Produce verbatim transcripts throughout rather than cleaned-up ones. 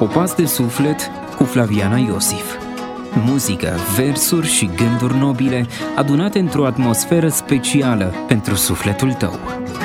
Popas de suflet cu Flaviana Iosif. Muzică, versuri și gânduri nobile adunate într-o atmosferă specială pentru sufletul tău.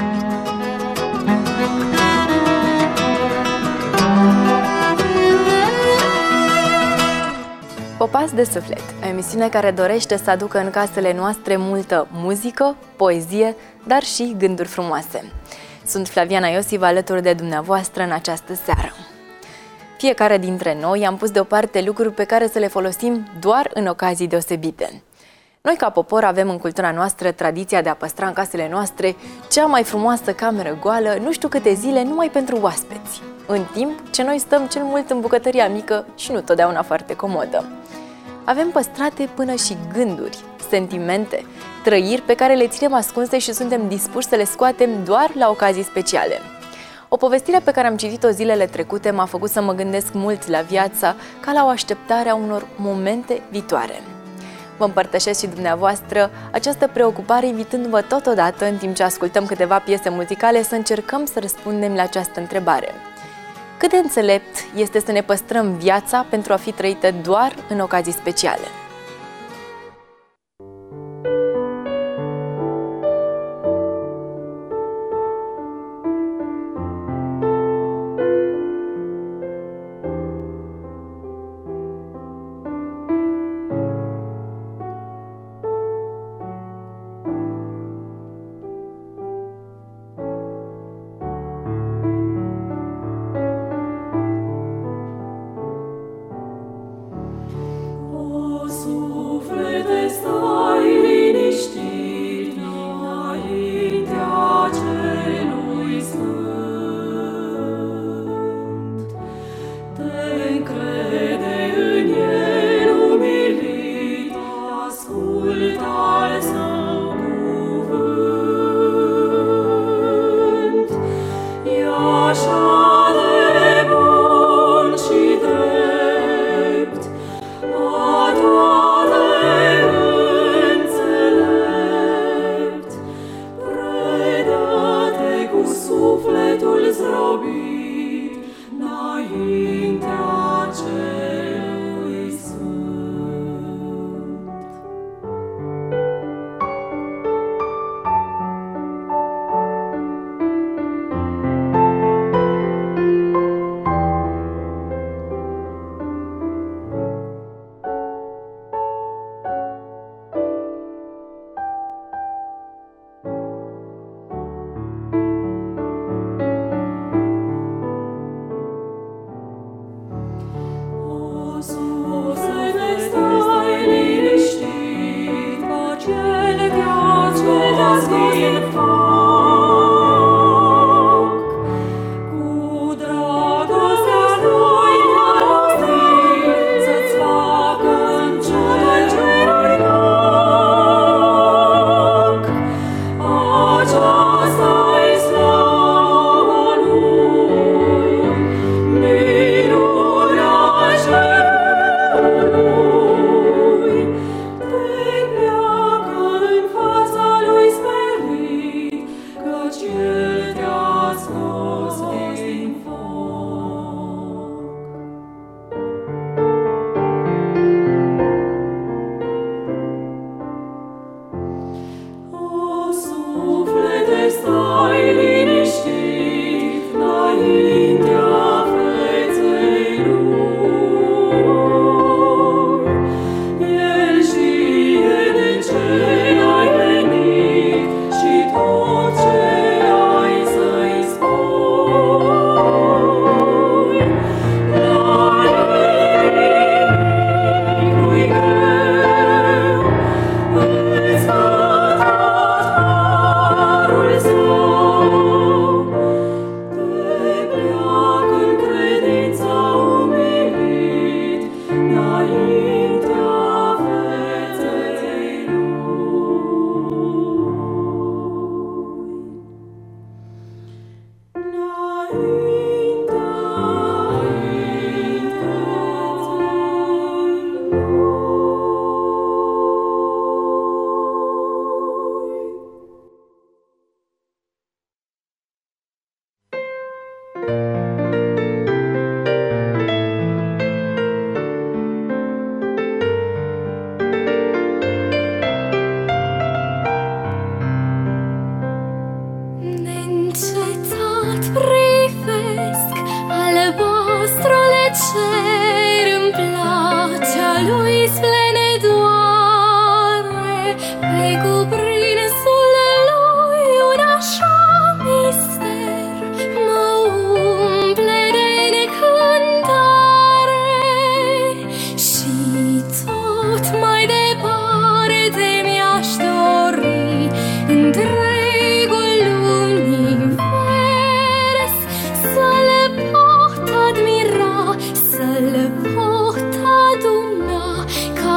Popas de suflet, o emisiune care dorește să aducă în casele noastre multă muzică, poezie, dar și gânduri frumoase. Sunt Flaviana Iosif alături de dumneavoastră în această seară. Fiecare dintre noi am pus deoparte lucruri pe care să le folosim doar în ocazii deosebite. Noi, ca popor, avem în cultura noastră tradiția de a păstra în casele noastre cea mai frumoasă cameră goală, nu știu câte zile, numai pentru oaspeți, în timp ce noi stăm cel mult în bucătăria mică și nu totdeauna foarte comodă. Avem păstrate până și gânduri, sentimente, trăiri pe care le ținem ascunse și suntem dispuși să le scoatem doar la ocazii speciale. O povestire pe care am citit-o zilele trecute m-a făcut să mă gândesc mult la viața ca la o așteptare a unor momente viitoare. Vă împărtășesc și dumneavoastră această preocupare, invitându-vă totodată, în timp ce ascultăm câteva piese muzicale, să încercăm să răspundem la această întrebare. Cât de înțelept este să ne păstrăm viața pentru a fi trăită doar în ocazii speciale?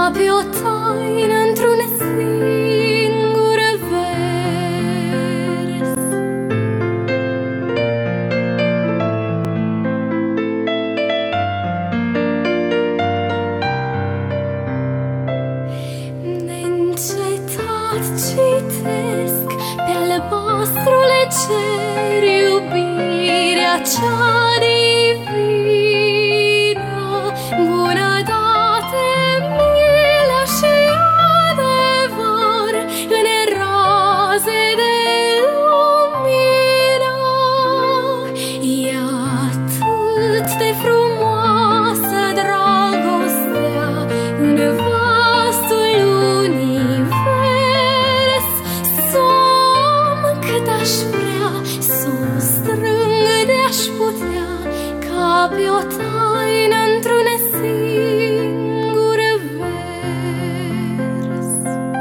ca pe o taină într-un singur vers. Neîncetat citesc pe albastrule cer iubirea cea divină, bunătate, milă și adevăr în raze de lumină. E atât de frumoasă dragostea în vastul univers, som cât aș vrea, s-o strâng de-aș putea, ca pe o taină într-un singur vers.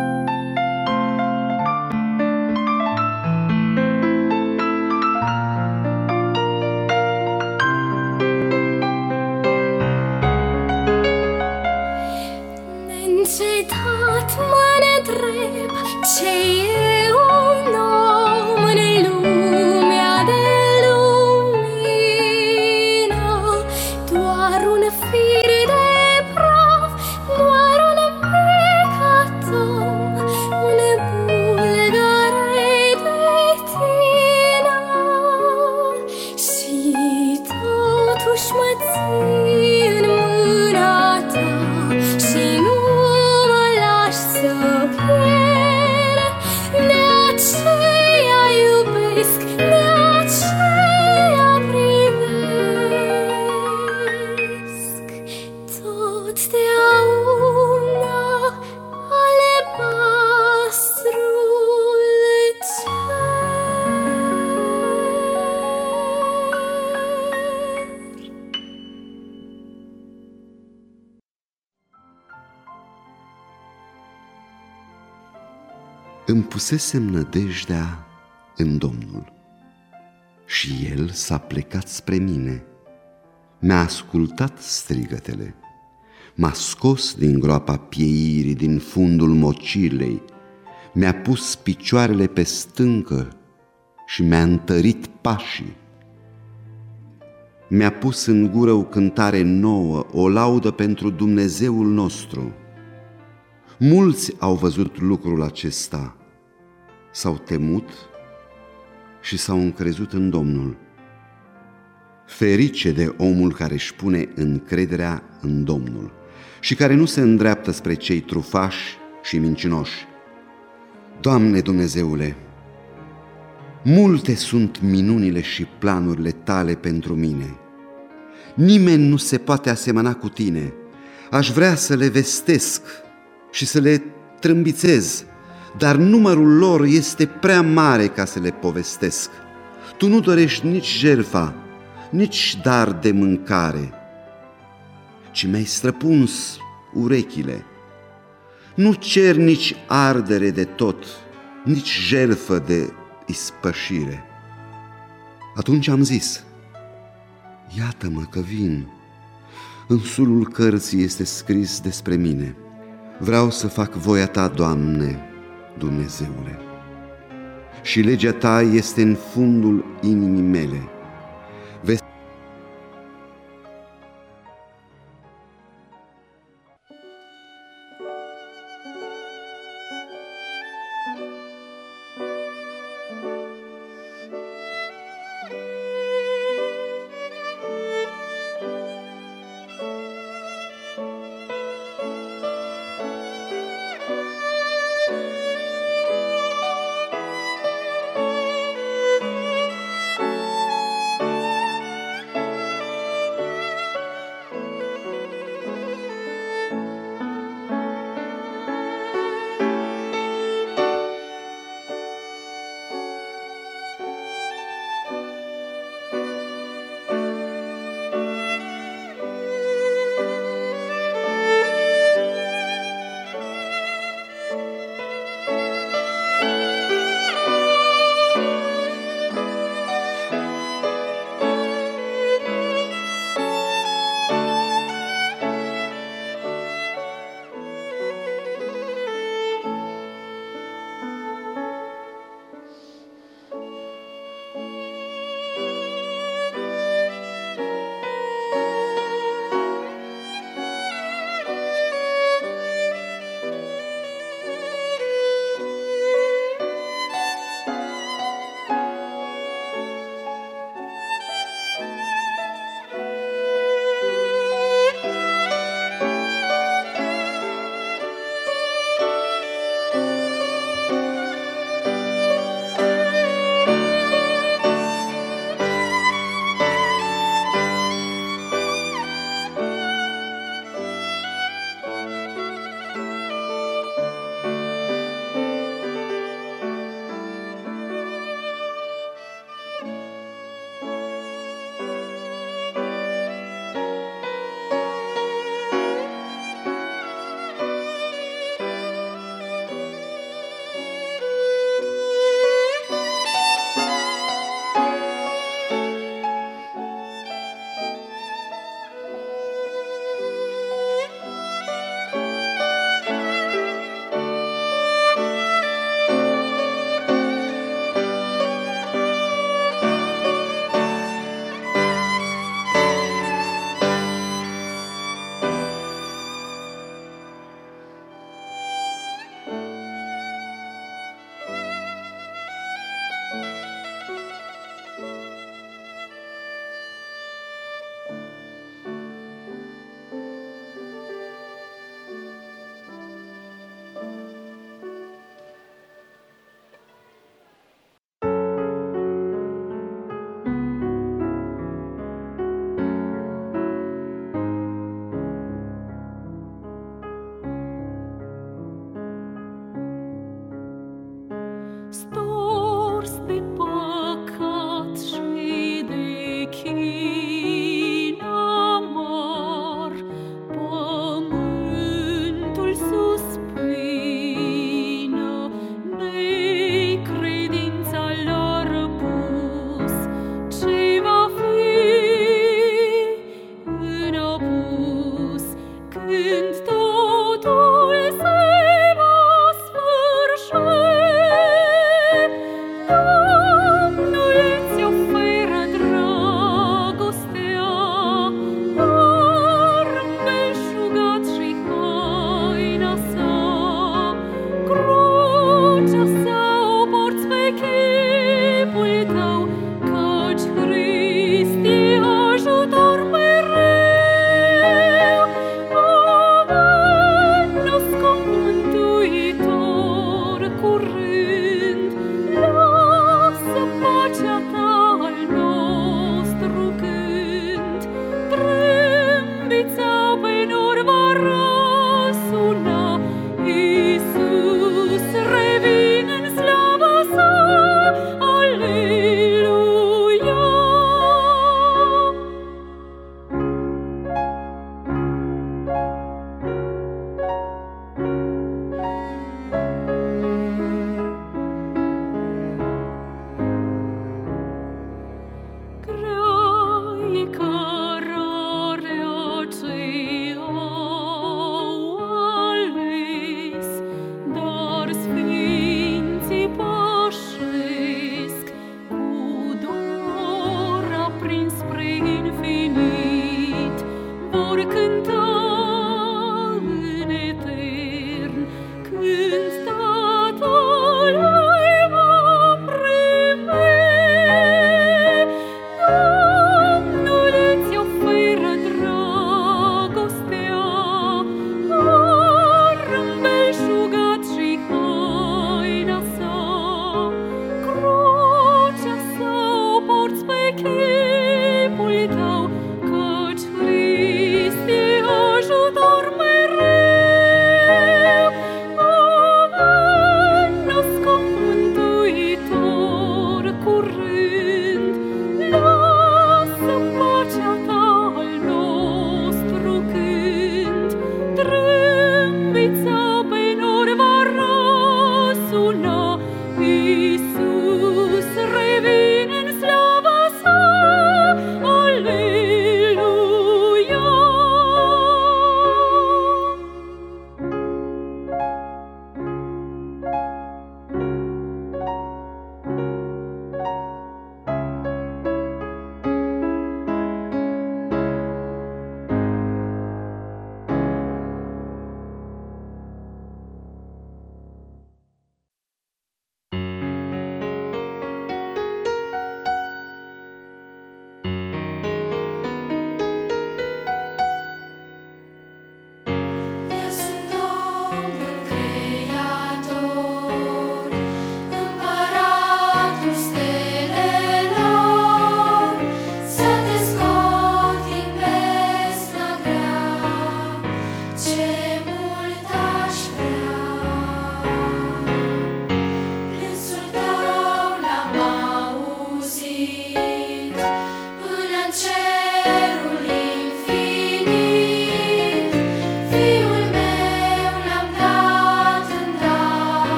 Neîncetat mă întreb ce e un om în lumea de lumină. Doar un fir de praf, doar un mic atom, un bulgăre de tină. Și totuși mă ții în mâna ta și nu mă lași să pierd. De aceea iubesc, de aceea privesc totdeauna albastrul cer. Îmi pusesem nădejdea în Domnul și El s-a plecat spre mine. Mi-a ascultat strigătele, m-a scos din groapa pieirii, din fundul mocirlei, mi-a pus picioarele pe stâncă și mi-a întărit pașii. Mi-a pus în gură o cântare nouă, o laudă pentru Dumnezeul nostru. Mulți au văzut lucrul acesta, s-au temut și s-au încrezut în Domnul. Ferice de omul care își pune încrederea în Domnul și care nu se îndreaptă spre cei trufași și mincinoși. Doamne Dumnezeule, multe sunt minunile și planurile Tale pentru mine. Nimeni nu se poate asemăna cu Tine. Aș vrea să le vestesc și să le trâmbițez, dar numărul lor este prea mare ca să le povestesc. Tu nu dorești nici jertfa, nici dar de mâncare, ci mi-ai străpuns urechile. Nu cer nici ardere de tot, nici jertfă de ispășire. Atunci am zis: iată-mă că vin. În sulul cărții este scris despre mine: vreau să fac voia Ta, Doamne, Dumnezeule, și legea Ta este în fundul inimii mele.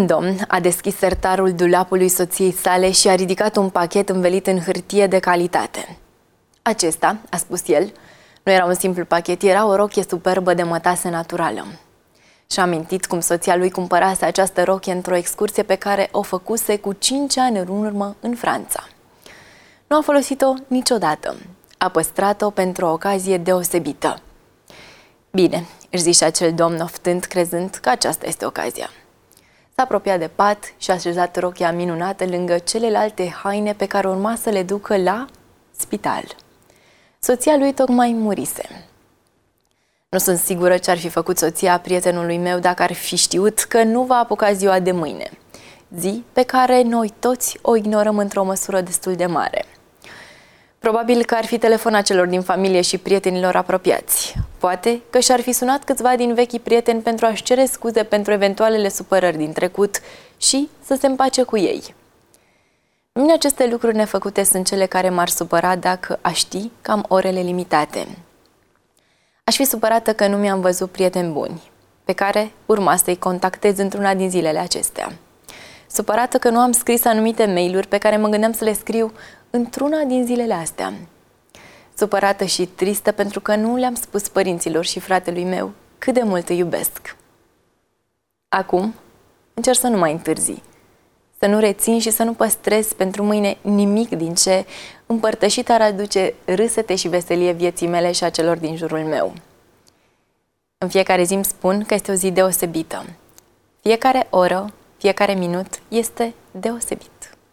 Un domn a deschis sertarul dulapului soției sale și a ridicat un pachet învelit în hârtie de calitate. Acesta, a spus el, nu era un simplu pachet, era o rochie superbă de mătase naturală. Și-a amintit cum soția lui cumpărase această rochie într-o excursie pe care o făcuse cu cinci ani în urmă în Franța. Nu a folosit-o niciodată. A păstrat-o pentru o ocazie deosebită. Bine, își zice acel domn oftând, crezând că aceasta este ocazia. S-a apropiat de pat și a așezat rochia minunată lângă celelalte haine pe care urma să le ducă la spital. Soția lui tocmai murise. Nu sunt sigură ce ar fi făcut soția prietenului meu dacă ar fi știut că nu va apuca ziua de mâine, zi pe care noi toți o ignorăm într-o măsură destul de mare. Probabil că ar fi telefonat celor din familie și prietenilor apropiați. Poate că și-ar fi sunat câțiva din vechii prieteni pentru a-și cere scuze pentru eventualele supărări din trecut și să se împace cu ei. Mine aceste lucruri nefăcute sunt cele care m-ar supăra dacă aș ști că am orele limitate. Aș fi supărată că nu mi-am văzut prieteni buni, pe care urma să-i contactez într-una din zilele acestea. Supărată că nu am scris anumite mail-uri pe care mă gândeam să le scriu într-una din zilele astea. Supărată și tristă pentru că nu le-am spus părinților și fratelui meu cât de mult îi iubesc. Acum încerc să nu mai întârzi, să nu rețin și să nu păstrez pentru mâine nimic din ce împărtășit ar aduce râsete și veselie vieții mele și a celor din jurul meu. În fiecare zi îmi spun că este o zi deosebită. Fiecare oră, fiecare minut este deosebit.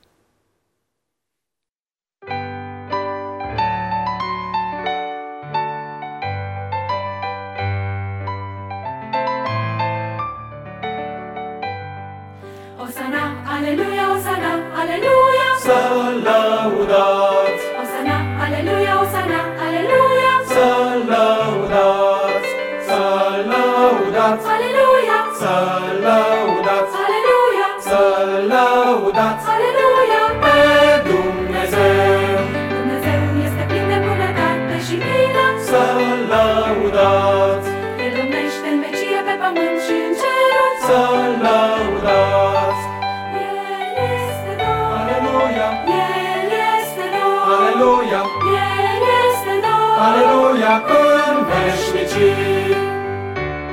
Osana, aleluia, Osana, aleluia, să lăudați, Osana, aleluia, Osana, aleluia, să lăudați, să lăudați, aleluia, să lăudați, aleluia, să lăudați aleluia. pe Dumnezeu, Dumnezeu este plin de bunătate și milă, să lăudați, El domnește în vecie pe pământ și în ceruri, să lăudați, El este Domn, aleluia, El este Domn, aleluia, El este Domn, aleluia, în veșnicii.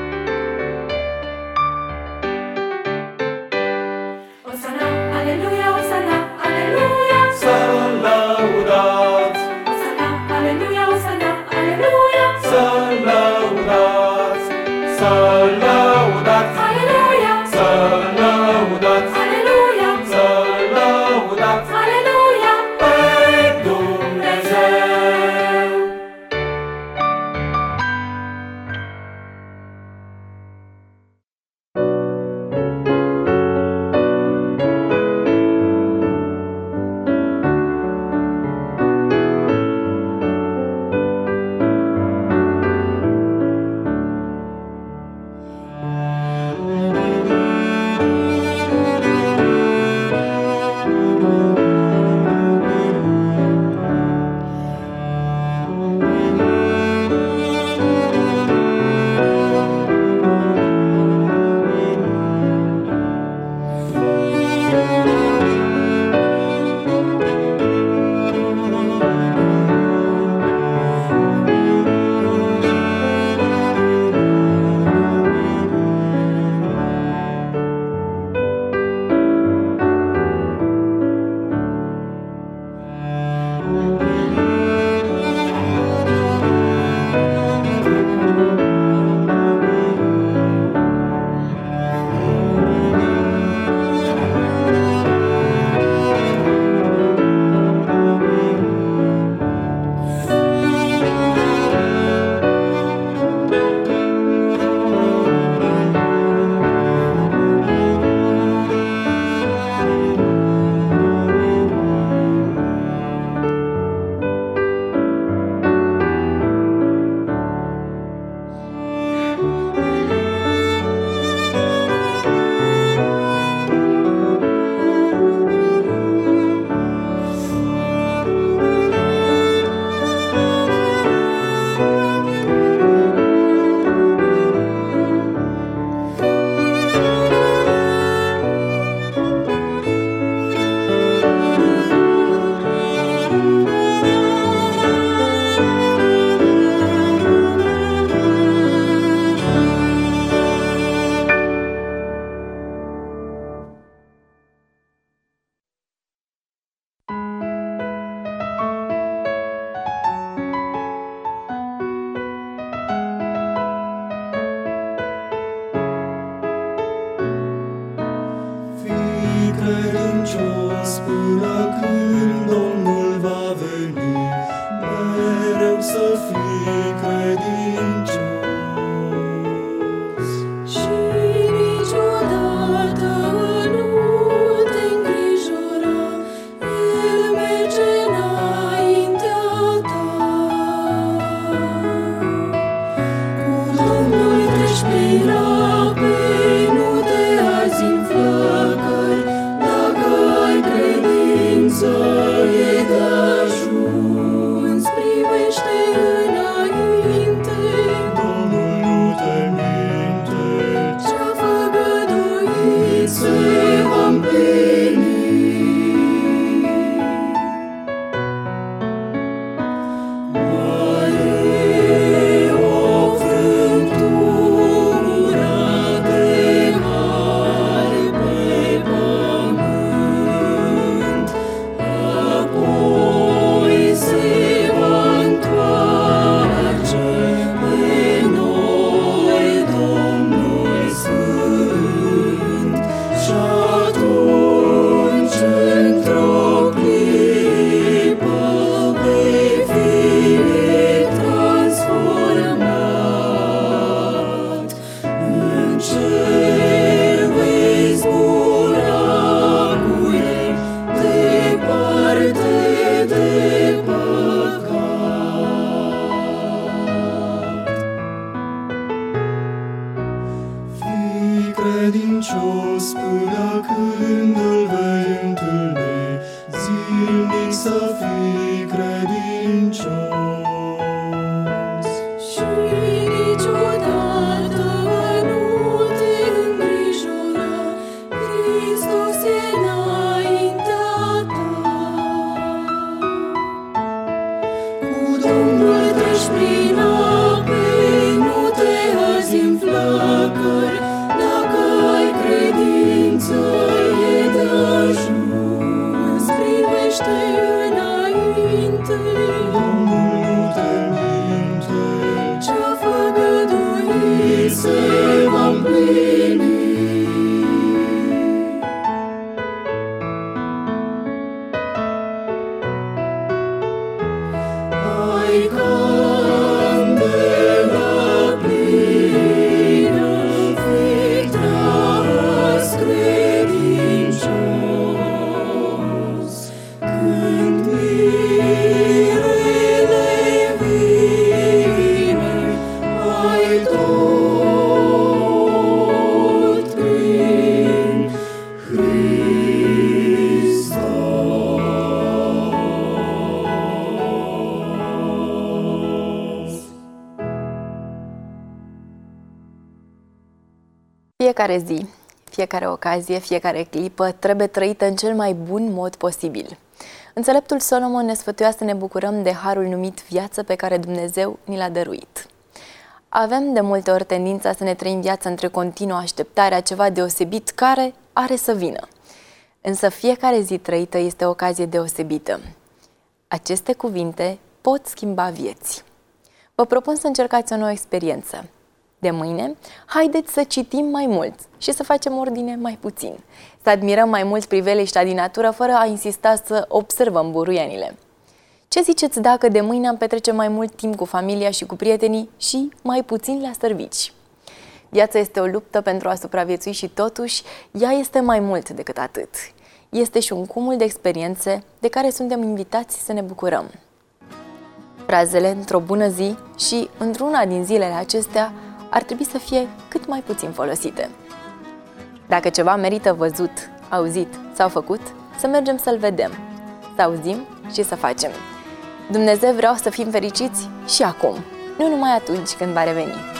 Osana, aleluia, Fiecare zi, fiecare ocazie, fiecare clipă trebuie trăită în cel mai bun mod posibil. Înțeleptul Solomon ne sfătuia să ne bucurăm de harul numit viață pe care Dumnezeu ni l-a dăruit. Avem de multe ori tendința să ne trăim viața între continuă așteptare a ceva deosebit care are să vină. Însă fiecare zi trăită este o ocazie deosebită. Aceste cuvinte pot schimba vieți. Vă propun să încercați o nouă experiență. De mâine, haideți să citim mai mult și să facem ordine mai puțin. Să admirăm mai mult priveliștea din natură fără a insista să observăm buruienile. Ce ziceți dacă de mâine am petrece mai mult timp cu familia și cu prietenii și mai puțin la servici? Viața este o luptă pentru a supraviețui și totuși ea este mai mult decât atât. Este și un cumul de experiențe de care suntem invitați să ne bucurăm. Frazele într-o bună zi și într-una din zilele acestea ar trebui să fie cât mai puțin folosite. Dacă ceva merită văzut, auzit sau făcut, să mergem să-l vedem, să auzim și să facem. Dumnezeu vrea să fim fericiți și acum, nu numai atunci când va reveni.